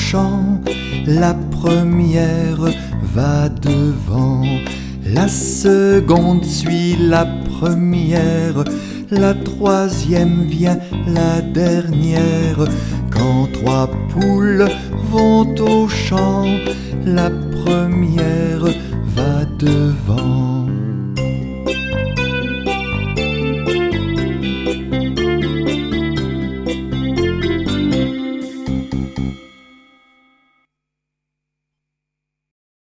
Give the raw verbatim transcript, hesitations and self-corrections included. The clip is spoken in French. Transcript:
champ, la première va devant, la seconde suit la première, la troisième vient la dernière. Quand trois poules vont au champ, la première va devant.